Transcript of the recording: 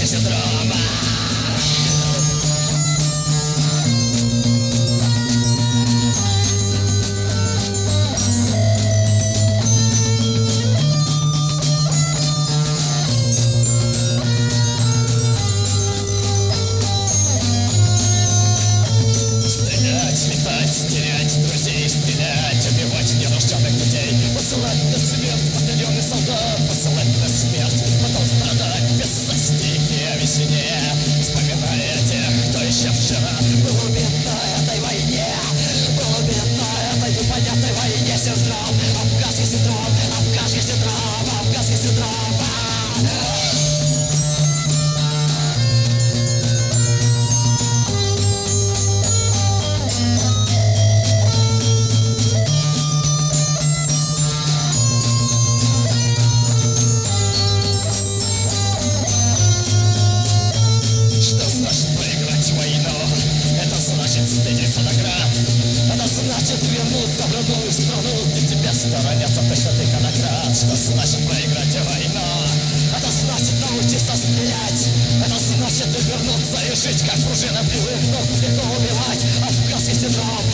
афганский синдром. Летать, терять друзей, стрелять, убивать нерожденных детей, посылать на смерть батальоны солдат, посылать на смерть, потом страдать без застики о весне, вспоминая тех, кто еще вчера был убит на этой войне, был убит на этой непонятной войне. Синдром, афганский синдром, афганский синдром, афганский синдром. Стыдиться наград. Это значит вернуться в родную страну, где тебя сторонятся точно ты конократ. Что значит проиграть войну? Это значит научиться стрелять. Это значит вернуться и жить как пружина, привыкнув легко убивать. Афганский синдром.